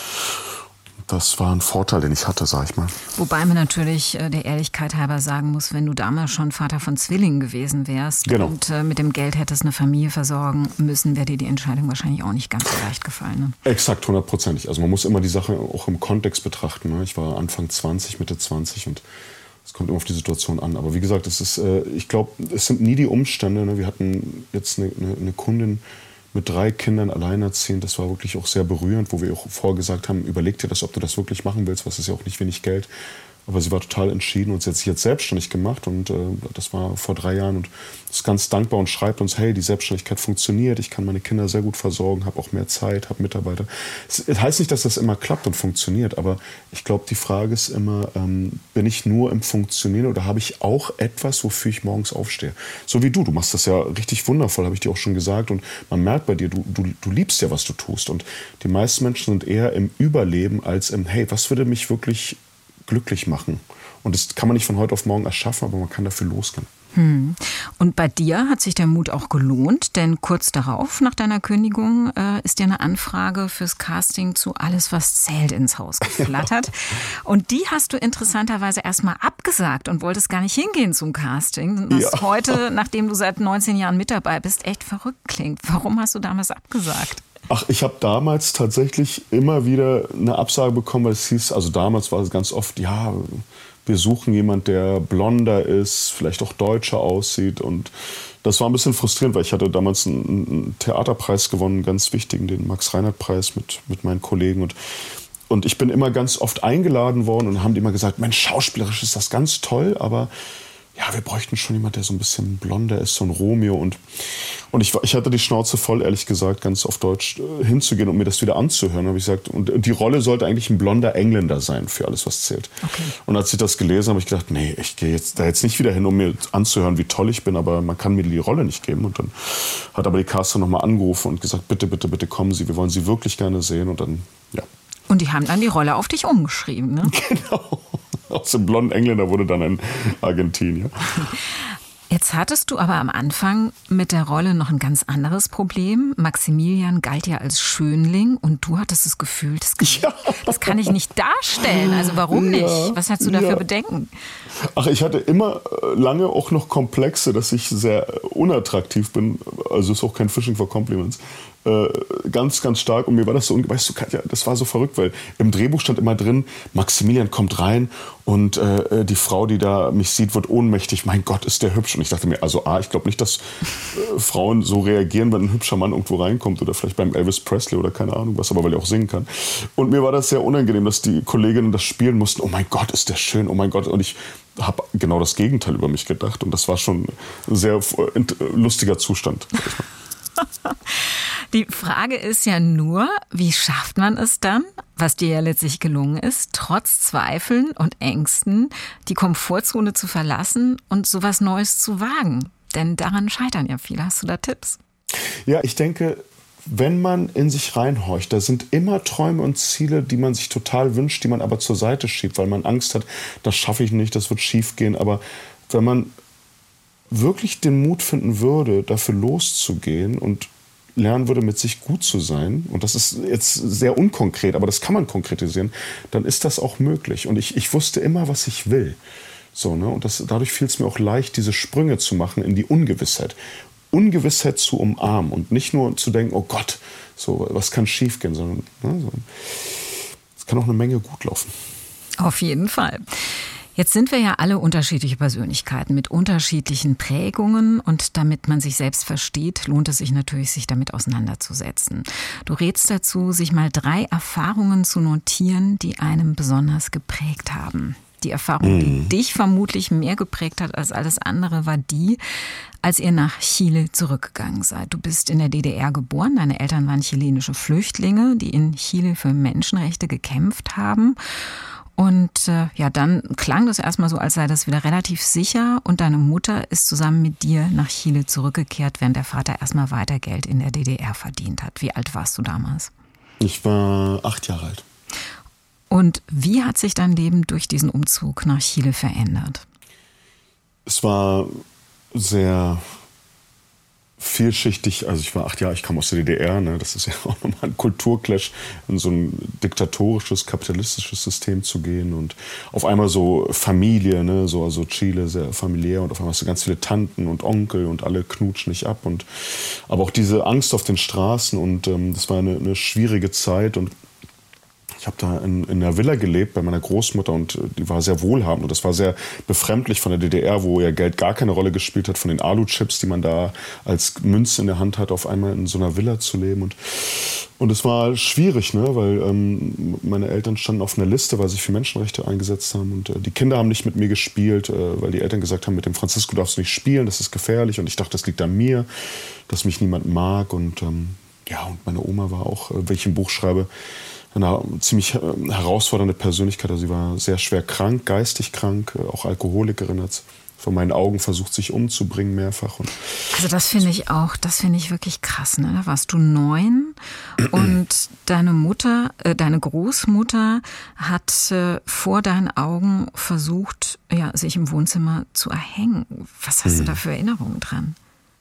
C: das war ein Vorteil, den ich hatte, sag ich mal.
B: Wobei man natürlich der Ehrlichkeit halber sagen muss, wenn du damals schon Vater von Zwillingen gewesen wärst und mit dem Geld hättest eine Familie versorgen müssen, wäre dir die Entscheidung wahrscheinlich auch nicht ganz so leicht gefallen. Ne?
C: Exakt, 100%. Also man muss immer die Sache auch im Kontext betrachten. Ne? Ich war Anfang 20, Mitte 20 und es kommt immer auf die Situation an. Aber wie gesagt, ich glaube, es sind nie die Umstände. Ne? Wir hatten jetzt eine Kundin mit 3 Kindern alleinerziehend, das war wirklich auch sehr berührend, wo wir auch vorher gesagt haben, überleg dir das, ob du das wirklich machen willst, was ist ja auch nicht wenig Geld. Aber sie war total entschieden und sie hat sich jetzt selbstständig gemacht und das war vor 3 Jahren und ist ganz dankbar und schreibt uns, hey, die Selbstständigkeit funktioniert, ich kann meine Kinder sehr gut versorgen, habe auch mehr Zeit, habe Mitarbeiter. Es heißt nicht, dass das immer klappt und funktioniert, aber ich glaube, die Frage ist immer, bin ich nur im Funktionieren oder habe ich auch etwas, wofür ich morgens aufstehe? So wie du machst das ja richtig wundervoll, habe ich dir auch schon gesagt und man merkt bei dir, du liebst ja, was du tust und die meisten Menschen sind eher im Überleben als im, hey, was würde mich wirklich glücklich machen. Und das kann man nicht von heute auf morgen erschaffen, aber man kann dafür losgehen.
B: Und bei dir hat sich der Mut auch gelohnt, denn kurz darauf, nach deiner Kündigung, ist dir eine Anfrage fürs Casting zu Alles, was zählt ins Haus geflattert. Und die hast du interessanterweise erstmal abgesagt und wolltest gar nicht hingehen zum Casting, was heute, nachdem du seit 19 Jahren mit dabei bist, echt verrückt klingt. Warum hast du damals abgesagt?
C: Ach, ich habe damals tatsächlich immer wieder eine Absage bekommen, weil es hieß, also damals war es ganz oft, ja, wir suchen jemanden, der blonder ist, vielleicht auch deutscher aussieht und das war ein bisschen frustrierend, weil ich hatte damals einen Theaterpreis gewonnen, einen ganz wichtigen, den Max-Reinhardt-Preis mit meinen Kollegen und ich bin immer ganz oft eingeladen worden und haben die immer gesagt, Mensch, schauspielerisch ist das ganz toll, aber ja, wir bräuchten schon jemanden, der so ein bisschen blonder ist, so ein Romeo. Und ich hatte die Schnauze voll, ehrlich gesagt, ganz auf Deutsch hinzugehen und mir das wieder anzuhören. Habe ich gesagt, und die Rolle sollte eigentlich ein blonder Engländer sein für Alles, was zählt. Okay. Und als ich das gelesen habe, habe ich gedacht, nee, ich gehe jetzt nicht wieder hin, um mir anzuhören, wie toll ich bin, aber man kann mir die Rolle nicht geben. Und dann hat aber die Caster nochmal angerufen und gesagt, bitte, bitte, bitte kommen Sie, wir wollen Sie wirklich gerne sehen. Und dann, ja.
B: Und die haben dann die Rolle auf dich umgeschrieben, ne?
C: Genau. Aus dem blonden Engländer wurde dann ein Argentinier.
B: Jetzt hattest du aber am Anfang mit der Rolle noch ein ganz anderes Problem. Maximilian galt ja als Schönling und du hattest das Gefühl, das kann ich nicht darstellen. Also warum nicht? Was hast du da für Bedenken?
C: Ach, ich hatte immer lange auch noch Komplexe, dass ich sehr unattraktiv bin. Also ist auch kein Fishing for Compliments. Ganz, ganz stark. Und mir war das so, weißt du, Katja, das war so verrückt, weil im Drehbuch stand immer drin, Maximilian kommt rein und die Frau, die da mich sieht, wird ohnmächtig. Mein Gott, ist der hübsch. Und ich dachte mir, also ich glaube nicht, dass Frauen so reagieren, wenn ein hübscher Mann irgendwo reinkommt oder vielleicht beim Elvis Presley oder keine Ahnung was, aber weil er auch singen kann. Und mir war das sehr unangenehm, dass die Kolleginnen das spielen mussten. Oh mein Gott, ist der schön, oh mein Gott. Und ich habe genau das Gegenteil über mich gedacht. Und das war schon ein sehr lustiger Zustand.
B: Die Frage ist ja nur, wie schafft man es dann, was dir ja letztlich gelungen ist, trotz Zweifeln und Ängsten die Komfortzone zu verlassen und sowas Neues zu wagen? Denn daran scheitern ja viele. Hast du da Tipps?
C: Ja, ich denke, wenn man in sich reinhorcht, da sind immer Träume und Ziele, die man sich total wünscht, die man aber zur Seite schiebt, weil man Angst hat, das schaffe ich nicht, das wird schief gehen. Aber wenn man wirklich den Mut finden würde, dafür loszugehen und lernen würde, mit sich gut zu sein, und das ist jetzt sehr unkonkret, aber das kann man konkretisieren, dann ist das auch möglich. Und ich wusste immer, was ich will. So, ne? Und dadurch fiel es mir auch leicht, diese Sprünge zu machen in die Ungewissheit. Ungewissheit zu umarmen und nicht nur zu denken, oh Gott, so, was kann schief gehen, sondern es kann auch eine Menge gut laufen.
B: Auf jeden Fall. Jetzt sind wir ja alle unterschiedliche Persönlichkeiten mit unterschiedlichen Prägungen und damit man sich selbst versteht, lohnt es sich natürlich, sich damit auseinanderzusetzen. Du rätst dazu, sich mal 3 Erfahrungen zu notieren, die einem besonders geprägt haben. Die Erfahrung, die dich vermutlich mehr geprägt hat als alles andere, war die, als ihr nach Chile zurückgegangen seid. Du bist in der DDR geboren, deine Eltern waren chilenische Flüchtlinge, die in Chile für Menschenrechte gekämpft haben. Und dann klang das erstmal so, als sei das wieder relativ sicher. Und deine Mutter ist zusammen mit dir nach Chile zurückgekehrt, während der Vater erstmal weiter Geld in der DDR verdient hat. Wie alt warst du damals?
C: Ich war 8 Jahre alt.
B: Und wie hat sich dein Leben durch diesen Umzug nach Chile verändert?
C: Es war sehr vielschichtig, also ich war 8 Jahre, ich kam aus der DDR, ne, das ist ja auch nochmal ein Kulturclash, in so ein diktatorisches, kapitalistisches System zu gehen und auf einmal so Familie, ne, so, also Chile sehr familiär und auf einmal hast du ganz viele Tanten und Onkel und alle knutschen dich ab aber auch diese Angst auf den Straßen und das war eine schwierige Zeit und Ich habe da in einer Villa gelebt bei meiner Großmutter und die war sehr wohlhabend. Und das war sehr befremdlich von der DDR, wo ja Geld gar keine Rolle gespielt hat, von den Alu-Chips, die man da als Münze in der Hand hat, auf einmal in so einer Villa zu leben. Und es war schwierig, ne? Weil meine Eltern standen auf einer Liste, weil sie sich für Menschenrechte eingesetzt haben. Und die Kinder haben nicht mit mir gespielt, weil die Eltern gesagt haben, mit dem Francisco darfst du nicht spielen, das ist gefährlich. Und ich dachte, das liegt an mir, dass mich niemand mag. Und und meine Oma war auch, wenn ich ein Buch schreibe, eine ziemlich herausfordernde Persönlichkeit. Also sie war sehr schwer krank, geistig krank, auch Alkoholikerin, hat vor meinen Augen versucht, sich umzubringen mehrfach.
B: Also das finde ich wirklich krass. Ne? Da warst du 9 und deine Großmutter hat vor deinen Augen versucht, sich im Wohnzimmer zu erhängen. Was hast du da für Erinnerungen dran?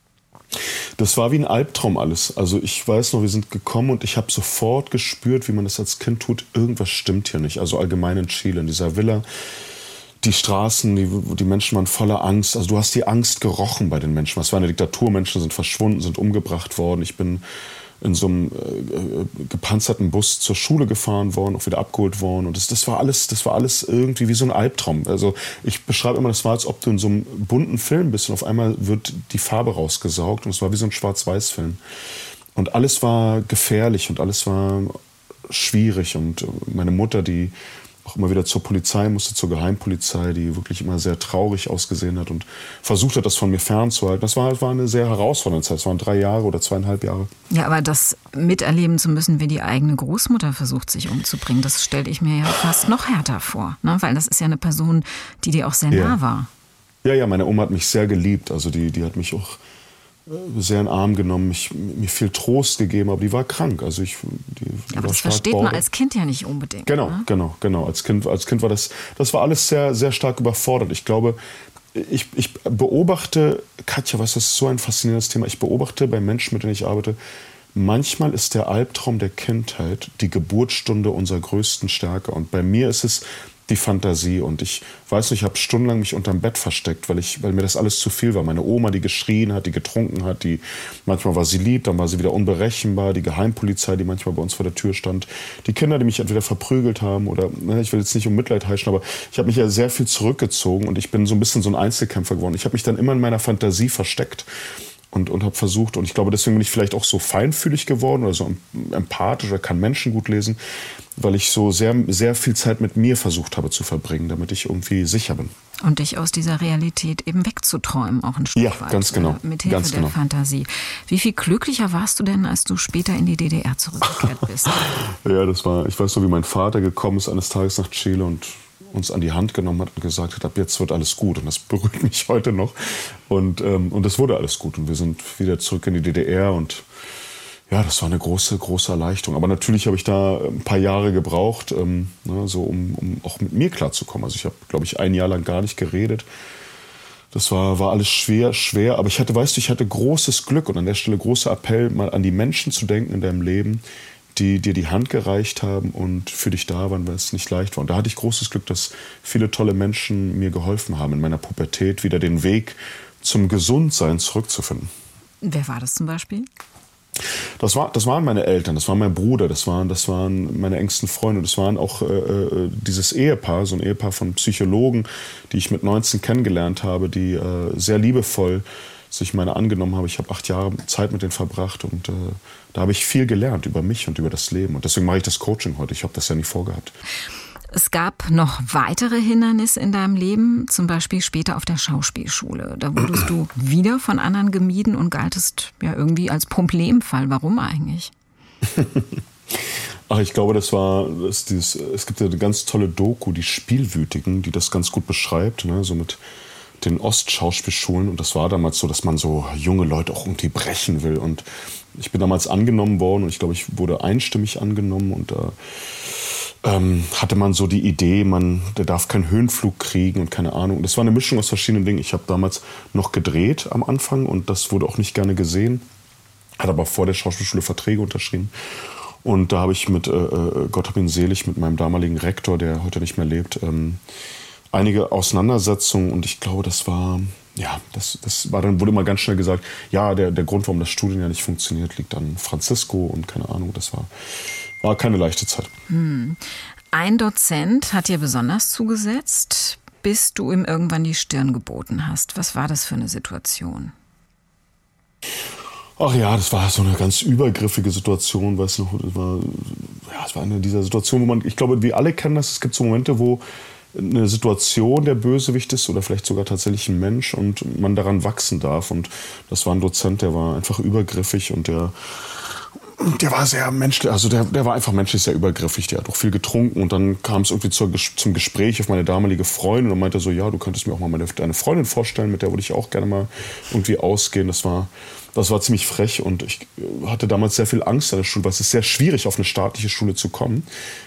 C: Das war wie ein Albtraum alles. Also ich weiß noch, wir sind gekommen und ich habe sofort gespürt, wie man das als Kind tut, irgendwas stimmt hier nicht. Also allgemein in Chile, in dieser Villa. Die Straßen, die Menschen waren voller Angst. Also du hast die Angst gerochen bei den Menschen. Es war eine Diktatur, Menschen sind verschwunden, sind umgebracht worden. Ich bin in so einem gepanzerten Bus zur Schule gefahren worden, auch wieder abgeholt worden. Und das war alles irgendwie wie so ein Albtraum. Also ich beschreibe immer, das war, als ob du in so einem bunten Film bist und auf einmal wird die Farbe rausgesaugt und es war wie so ein Schwarz-Weiß-Film. Und alles war gefährlich und alles war schwierig. Und meine Mutter, die auch immer wieder zur Polizei musste, zur Geheimpolizei, die wirklich immer sehr traurig ausgesehen hat und versucht hat, das von mir fernzuhalten. Das war eine sehr herausfordernde Zeit. Es waren 3 Jahre oder 2,5 Jahre.
B: Ja, aber das miterleben zu müssen, wie die eigene Großmutter versucht, sich umzubringen, das stelle ich mir ja fast noch härter vor. Ne? Weil das ist ja eine Person, die dir auch sehr nah war.
C: Ja, meine Oma hat mich sehr geliebt. Also die hat mich auch sehr in den Arm genommen, mir viel Trost gegeben, aber die war krank. Also
B: aber das versteht man als Kind ja nicht unbedingt.
C: Genau,
B: ne?
C: Genau. Als Kind war das war alles sehr, sehr stark überfordert. Ich glaube, ich beobachte, Katja, das ist so ein faszinierendes Thema, ich beobachte bei Menschen, mit denen ich arbeite, manchmal ist der Albtraum der Kindheit die Geburtsstunde unserer größten Stärke. Und bei mir ist es die Fantasie. Und ich weiß nicht, ich habe stundenlang mich unterm Bett versteckt, weil mir das alles zu viel war. Meine Oma, die geschrien hat, die getrunken hat, manchmal war sie lieb, dann war sie wieder unberechenbar, die Geheimpolizei, die manchmal bei uns vor der Tür stand, die Kinder, die mich entweder verprügelt haben oder, ich will jetzt nicht um Mitleid heischen, aber ich habe mich ja sehr viel zurückgezogen und ich bin so ein bisschen so ein Einzelkämpfer geworden. Ich habe mich dann immer in meiner Fantasie versteckt. Und habe versucht, und ich glaube, deswegen bin ich vielleicht auch so feinfühlig geworden oder so empathisch oder kann Menschen gut lesen, weil ich so sehr, sehr viel Zeit mit mir versucht habe zu verbringen, damit ich irgendwie sicher bin.
B: Und dich aus dieser Realität eben wegzuträumen, auch ein Stück weit.
C: Ja, ganz genau.
B: Mit Hilfe der Fantasie. Wie viel glücklicher warst du denn, als du später in die DDR zurückgekehrt bist?
C: Ja, ich weiß noch, wie mein Vater gekommen ist eines Tages nach Chile und uns an die Hand genommen hat und gesagt hat, ab jetzt wird alles gut. Und das berührt mich heute noch. Und es wurde alles gut. Und wir sind wieder zurück in die DDR. Und ja, das war eine große, große Erleichterung. Aber natürlich habe ich da ein paar Jahre gebraucht, um auch mit mir klarzukommen. Also ich habe, glaube ich, 1 Jahr lang gar nicht geredet. Das war alles schwer. Aber ich hatte großes Glück. Und an der Stelle großer Appell, mal an die Menschen zu denken in deinem Leben, die dir die Hand gereicht haben und für dich da waren, weil es nicht leicht war. Und da hatte ich großes Glück, dass viele tolle Menschen mir geholfen haben, in meiner Pubertät wieder den Weg zum Gesundsein zurückzufinden.
B: Wer war das zum Beispiel?
C: Das waren meine Eltern, das war mein Bruder, das waren meine engsten Freunde. Das waren auch dieses Ehepaar, so ein Ehepaar von Psychologen, die ich mit 19 kennengelernt habe, die sehr liebevoll sich meiner angenommen habe. Ich habe 8 Jahre Zeit mit denen verbracht und da habe ich viel gelernt über mich und über das Leben. Und deswegen mache ich das Coaching heute. Ich habe das ja nie vorgehabt.
B: Es gab noch weitere Hindernisse in deinem Leben, zum Beispiel später auf der Schauspielschule. Da wurdest du wieder von anderen gemieden und galtest ja irgendwie als Problemfall. Warum eigentlich?
C: Ach, ich glaube, es gibt ja eine ganz tolle Doku, die Spielwütigen, die das ganz gut beschreibt, ne? So mit den Ostschauspielschulen. Und das war damals so, dass man so junge Leute auch irgendwie brechen will. Und ich bin damals angenommen worden und ich glaube, ich wurde einstimmig angenommen. Und da hatte man so die Idee, der darf keinen Höhenflug kriegen und keine Ahnung. Das war eine Mischung aus verschiedenen Dingen. Ich habe damals noch gedreht am Anfang und das wurde auch nicht gerne gesehen. Hatte aber vor der Schauspielschule Verträge unterschrieben. Und da habe ich Gott hab ihn selig, mit meinem damaligen Rektor, der heute nicht mehr lebt, einige Auseinandersetzungen und ich glaube, dann wurde immer ganz schnell gesagt, ja, der Grund, warum das Studium ja nicht funktioniert, liegt an Francisco und keine Ahnung, das war war keine leichte Zeit.
B: Ein Dozent hat dir besonders zugesetzt, bis du ihm irgendwann die Stirn geboten hast. Was war das für eine Situation?
C: Ach ja, das war so eine ganz übergriffige Situation, weißt du, es war eine dieser Situationen, wo ich glaube, wir alle kennen das, es gibt so Momente, wo eine Situation der Bösewicht ist oder vielleicht sogar tatsächlich ein Mensch und man daran wachsen darf. Und das war ein Dozent, der war einfach übergriffig und der war sehr menschlich, also der war einfach menschlich sehr übergriffig, der hat auch viel getrunken und dann kam es irgendwie zum Gespräch auf meine damalige Freundin und meinte so, ja, du könntest mir auch mal deine Freundin vorstellen, mit der würde ich auch gerne mal irgendwie ausgehen. Das war ziemlich frech und ich hatte damals sehr viel Angst an der Schule, weil es ist sehr schwierig, auf eine staatliche Schule zu kommen.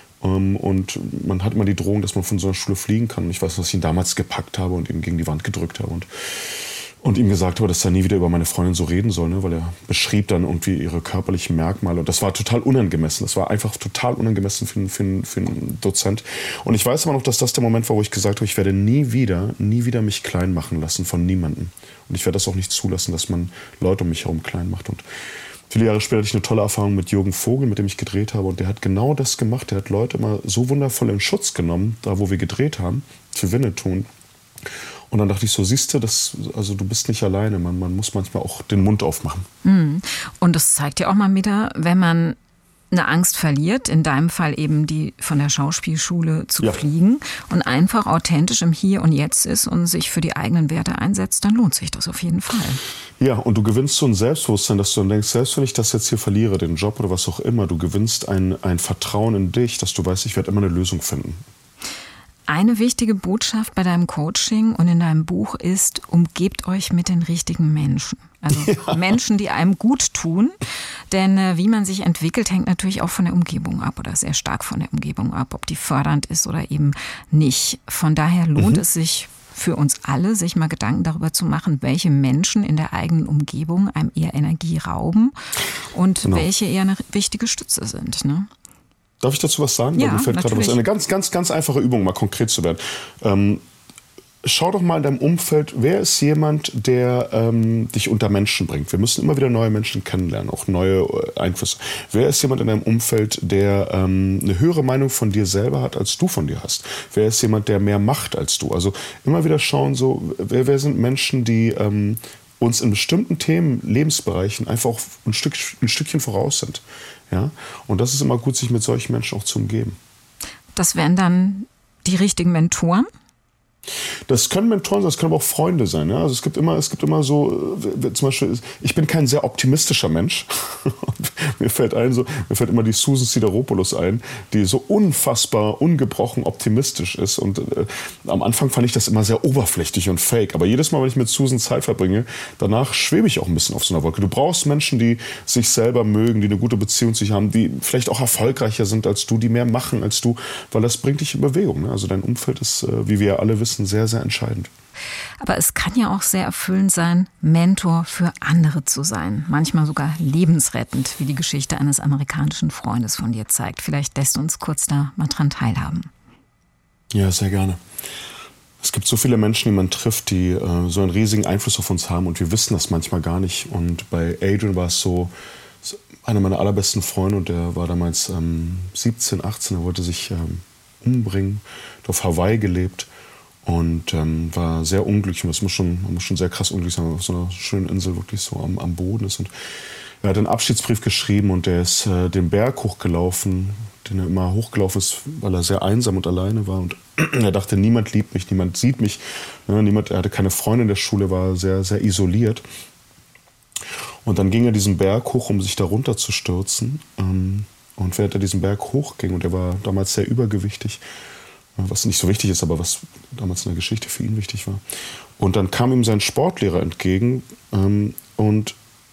C: Und man hat immer die Drohung, dass man von so einer Schule fliegen kann. Und ich weiß, dass ich ihn damals gepackt habe und ihn gegen die Wand gedrückt habe und ihm gesagt habe, dass er nie wieder über meine Freundin so reden soll, ne? Weil er beschrieb dann irgendwie ihre körperlichen Merkmale. Und das war total unangemessen. Das war einfach total unangemessen für einen Dozent. Und ich weiß aber noch, dass das der Moment war, wo ich gesagt habe, ich werde nie wieder mich klein machen lassen von niemandem. Und ich werde das auch nicht zulassen, dass man Leute um mich herum klein macht. Und viele Jahre später hatte ich eine tolle Erfahrung mit Jürgen Vogel, mit dem ich gedreht habe. Und der hat genau das gemacht. Der hat Leute immer so wundervoll in Schutz genommen, da wo wir gedreht haben, für Winnetou. Und dann dachte ich so, siehst du, du bist nicht alleine. Man muss manchmal auch den Mund aufmachen.
B: Und das zeigt ja auch mal wieder, wenn man eine Angst verliert, in deinem Fall eben die von der Schauspielschule zu fliegen und einfach authentisch im Hier und Jetzt ist und sich für die eigenen Werte einsetzt, dann lohnt sich das auf jeden Fall.
C: Ja, und du gewinnst so ein Selbstbewusstsein, dass du dann denkst, selbst wenn ich das jetzt hier verliere, den Job oder was auch immer, du gewinnst ein Vertrauen in dich, dass du weißt, ich werde immer eine Lösung finden.
B: Eine wichtige Botschaft bei deinem Coaching und in deinem Buch ist, umgebt euch mit den richtigen Menschen. Also Menschen, die einem gut tun. Denn wie man sich entwickelt, hängt natürlich auch von der Umgebung ab oder sehr stark von der Umgebung ab, ob die fördernd ist oder eben nicht. Von daher lohnt es sich für uns alle, sich mal Gedanken darüber zu machen, welche Menschen in der eigenen Umgebung einem eher Energie rauben und welche eher eine wichtige Stütze sind, ne?
C: Darf ich dazu was sagen?
B: Ja,
C: mir fällt gerade
B: natürlich.
C: eine ganz, ganz, ganz einfache Übung, mal konkret zu werden. Schau doch mal in deinem Umfeld, wer ist jemand, der dich unter Menschen bringt? Wir müssen immer wieder neue Menschen kennenlernen, auch neue Einflüsse. Wer ist jemand in deinem Umfeld, der eine höhere Meinung von dir selber hat, als du von dir hast? Wer ist jemand, der mehr macht als du? Also immer wieder schauen, so, wer sind Menschen, die uns in bestimmten Themen, Lebensbereichen einfach auch ein Stückchen voraus sind. Ja? Und das ist immer gut, sich mit solchen Menschen auch zu umgeben.
B: Das wären dann die richtigen Mentoren?
C: Das können Mentoren sein, das können aber auch Freunde sein. Ja? Also es gibt immer so, zum Beispiel, ich bin kein sehr optimistischer Mensch. mir fällt immer die Susan Sideropoulos ein, die so unfassbar ungebrochen optimistisch ist. Und am Anfang fand ich das immer sehr oberflächlich und fake. Aber jedes Mal, wenn ich mit Susan Zeit verbringe, danach schwebe ich auch ein bisschen auf so einer Wolke. Du brauchst Menschen, die sich selber mögen, die eine gute Beziehung zu sich haben, die vielleicht auch erfolgreicher sind als du, die mehr machen als du, weil das bringt dich in Bewegung. Ne? Also dein Umfeld ist, wie wir ja alle wissen, sehr, sehr entscheidend.
B: Aber es kann ja auch sehr erfüllend sein, Mentor für andere zu sein. Manchmal sogar lebensrettend, wie die Geschichte eines amerikanischen Freundes von dir zeigt. Vielleicht lässt du uns kurz da mal dran teilhaben.
C: Ja, sehr gerne. Es gibt so viele Menschen, die man trifft, die so einen riesigen Einfluss auf uns haben und wir wissen das manchmal gar nicht. Und bei Adrian war es so, einer meiner allerbesten Freunde und der war damals 17, 18, er wollte sich umbringen, hat auf Hawaii gelebt. Und war sehr unglücklich. Man muss schon sehr krass unglücklich sein, auf so einer schönen Insel wirklich so am Boden ist. Und er hat einen Abschiedsbrief geschrieben und der ist den Berg hochgelaufen, den er immer hochgelaufen ist, weil er sehr einsam und alleine war. Und er dachte, niemand liebt mich, niemand sieht mich. Ja, er hatte keine Freunde in der Schule, war sehr, sehr isoliert. Und dann ging er diesen Berg hoch, um sich da runter zu stürzen. Und während er diesen Berg hochging, und er war damals sehr übergewichtig, was nicht so wichtig ist, aber was damals in der Geschichte für ihn wichtig war. Und dann kam ihm sein Sportlehrer entgegen und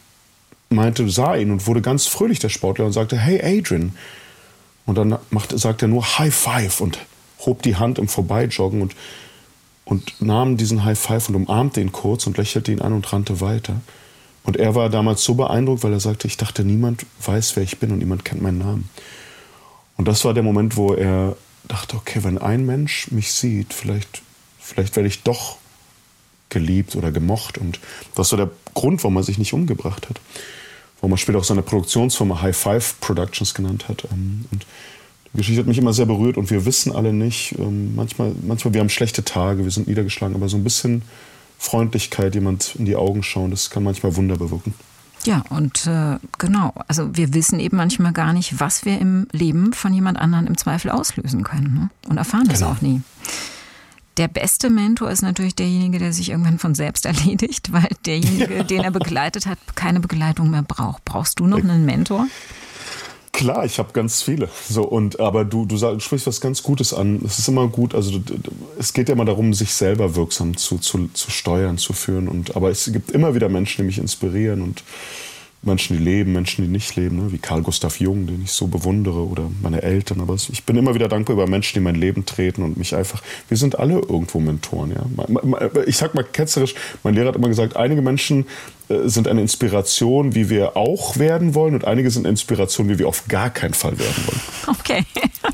C: sah ihn und wurde ganz fröhlich, der Sportlehrer, und sagte, hey Adrian. Und dann sagt er nur High Five und hob die Hand im Vorbeijoggen und nahm diesen High Five und umarmte ihn kurz und lächelte ihn an und rannte weiter. Und er war damals so beeindruckt, weil er sagte, ich dachte, niemand weiß, wer ich bin und niemand kennt meinen Namen. Und das war der Moment, wo er dachte, okay, wenn ein Mensch mich sieht, vielleicht werde ich doch geliebt oder gemocht. Und das war der Grund, warum er sich nicht umgebracht hat. warum er später auch seine Produktionsfirma High Five Productions genannt hat. Und die Geschichte hat mich immer sehr berührt und wir wissen alle nicht, manchmal wir haben schlechte Tage, wir sind niedergeschlagen, aber so ein bisschen Freundlichkeit, jemand in die Augen schauen, das kann manchmal Wunder bewirken.
B: Ja, und genau, also wir wissen eben manchmal gar nicht, was wir im Leben von jemand anderem im Zweifel auslösen können, ne? Und erfahren das auch nie. Der beste Mentor ist natürlich derjenige, der sich irgendwann von selbst erledigt, weil derjenige, den er begleitet hat, keine Begleitung mehr braucht. Brauchst du noch einen Mentor?
C: Klar, ich habe ganz viele. Aber du sprichst was ganz Gutes an. Es ist immer gut, also es geht ja immer darum, sich selber wirksam zu steuern, zu führen. Aber es gibt immer wieder Menschen, die mich inspirieren und Menschen, die leben, Menschen, die nicht leben, ne? Wie Carl Gustav Jung, den ich so bewundere, oder meine Eltern. Aber ich bin immer wieder dankbar über Menschen, die in mein Leben treten und mich einfach, wir sind alle irgendwo Mentoren. Ja? Ich sag mal ketzerisch, mein Lehrer hat immer gesagt, einige Menschen sind eine Inspiration, wie wir auch werden wollen, und einige sind eine Inspiration, wie wir auf gar keinen Fall werden wollen.
B: Okay.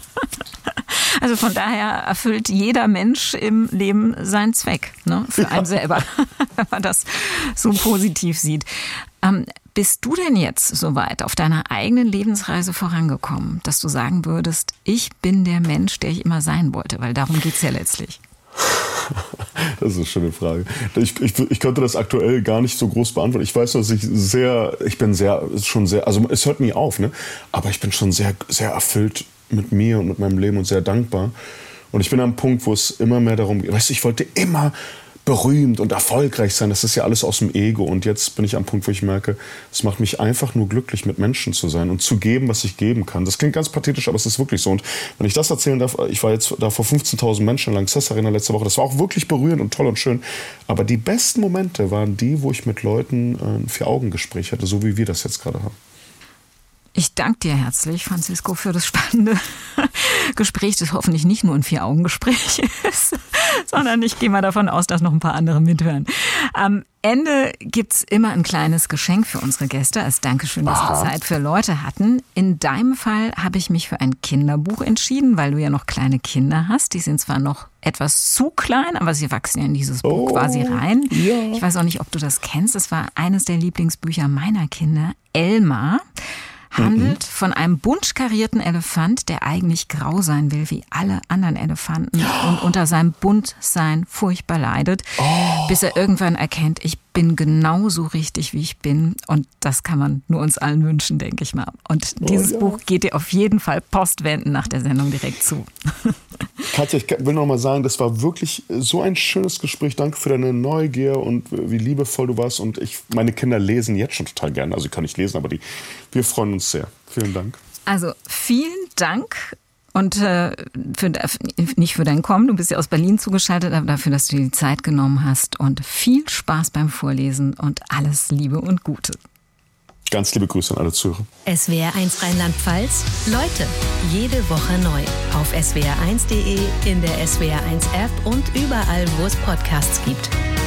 B: Also von daher erfüllt jeder Mensch im Leben seinen Zweck, ne? Für einen selber, wenn man das so positiv sieht. Bist du denn jetzt soweit auf deiner eigenen Lebensreise vorangekommen, dass du sagen würdest, ich bin der Mensch, der ich immer sein wollte? Weil darum geht es ja letztlich.
C: Das ist eine schöne Frage. Ich könnte das aktuell gar nicht so groß beantworten. Ich weiß, dass ich bin schon sehr, also es hört nie auf, ne? Aber ich bin schon sehr, sehr erfüllt mit mir und mit meinem Leben und sehr dankbar. Und ich bin am Punkt, wo es immer mehr darum geht. Weißt du, ich wollte immer berühmt und erfolgreich sein. Das ist ja alles aus dem Ego. Und jetzt bin ich am Punkt, wo ich merke, es macht mich einfach nur glücklich, mit Menschen zu sein und zu geben, was ich geben kann. Das klingt ganz pathetisch, aber es ist wirklich so. Und wenn ich das erzählen darf, ich war jetzt da vor 15.000 Menschen in Lanxess Arena letzte Woche. Das war auch wirklich berührend und toll und schön. Aber die besten Momente waren die, wo ich mit Leuten ein Vier-Augen-Gespräch hatte, so wie wir das jetzt gerade haben.
B: Ich danke dir herzlich, Francisco, für das spannende Gespräch, das hoffentlich nicht nur ein Vier-Augen-Gespräch ist, sondern ich gehe mal davon aus, dass noch ein paar andere mithören. Am Ende gibt's immer ein kleines Geschenk für unsere Gäste, als Dankeschön, dass sie Zeit für Leute hatten. In deinem Fall habe ich mich für ein Kinderbuch entschieden, weil du ja noch kleine Kinder hast. Die sind zwar noch etwas zu klein, aber sie wachsen ja in dieses Buch quasi rein. Ja. Ich weiß auch nicht, ob du das kennst. Es war eines der Lieblingsbücher meiner Kinder, Elmar. Handelt von einem bunt karierten Elefant, der eigentlich grau sein will wie alle anderen Elefanten und unter seinem Buntsein furchtbar leidet, bis er irgendwann erkennt, ich bin genauso richtig, wie ich bin, und das kann man nur uns allen wünschen, denke ich mal. Und dieses Buch geht dir auf jeden Fall postwendend nach der Sendung direkt zu.
C: Katja, ich will noch mal sagen, das war wirklich so ein schönes Gespräch. Danke für deine Neugier und wie liebevoll du warst. Und meine Kinder lesen jetzt schon total gerne. Also ich kann nicht lesen, aber wir freuen uns sehr. Vielen Dank.
B: Also vielen Dank. Und nicht für dein Kommen, du bist ja aus Berlin zugeschaltet, aber dafür, dass du dir die Zeit genommen hast. Und viel Spaß beim Vorlesen und alles Liebe und Gute.
C: Ganz liebe Grüße an alle Zuhörer.
A: SWR1 Rheinland-Pfalz. Leute, jede Woche neu. Auf swr1.de, in der SWR1 App und überall, wo es Podcasts gibt.